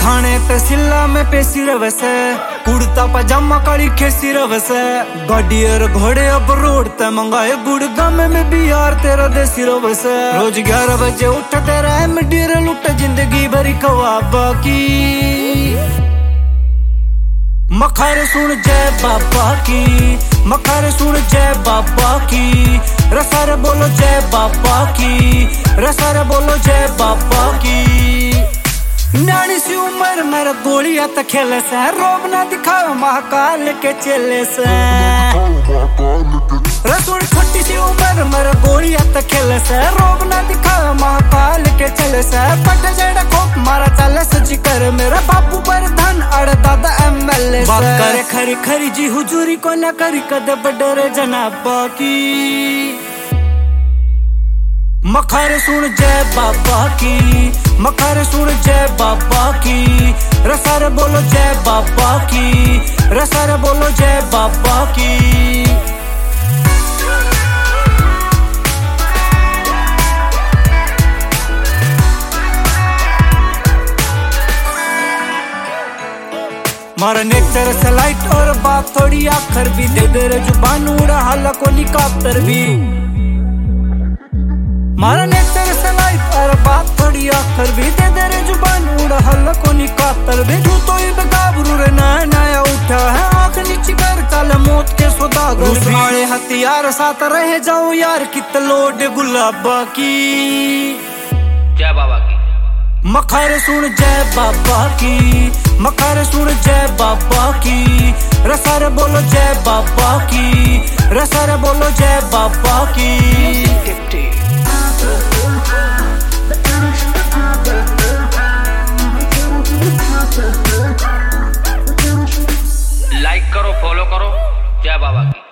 थाने तहसीला में पेशी रवसे, कुर्ता पजामा काली खेसी रवसे, गाड़ी और घोड़े अब रोड ते मंगाए, गुड़गाम में भी यार तेरा देसी रवसे। रोज 11 बजे उठ तेरा एमडीर लुट जिंदगी भरी कवाबा की। मखार सुन जय बाबा की, मखार सुन जय बाबा की, रसार बोलो जय बाबा की, रसार बोलो जय बाबा की। न्याणी सी उम्र मेरा गोलियां तक खेले से, रोब ना दिखाओ महाकाल के चेले से। रसुन छोटी सी उम्र मेरा गोलियां तक खेले से, रोब ना दिखाओ महाकाल के चले से। पट जेड़ा खोप मारा चले सजी कर, मेरा बापू पर धन अड़ दादा एमएलए से। बात करे खरी खरी जी हुजूरी को ना करी कदे बडरे जनाबा की। मखार सुन जय बाबा की, मखार सुन जय बाबा की, रसार बोलो जय बाबा की, रसार बोलो जय बाबा की। मारा नेचर से लाइट और बात थोड़ी आखर भी, दे दे रे जुबान उड़ा हाला को निकातर भी। मारा नेचर से लाइट और बात थोड़ी आखर भी, दे दे रे जुबान उड़ा हाला को निकातर भी। तू तो ही बेगाबरू रे नया नया उठा है, आँख नीची कर चले मौत के सौदागर। सारे हथियार साथ रह जाओ यार कित लोड गुलाबा की। जय बाबा की। मखार सुन जय बाबा की, मखार सुन जय बाबा की, रसार बोलो जय बाबा की, रसार बोलो जय बाबा की। लाइक करो, फॉलो करो, जय बाबा की।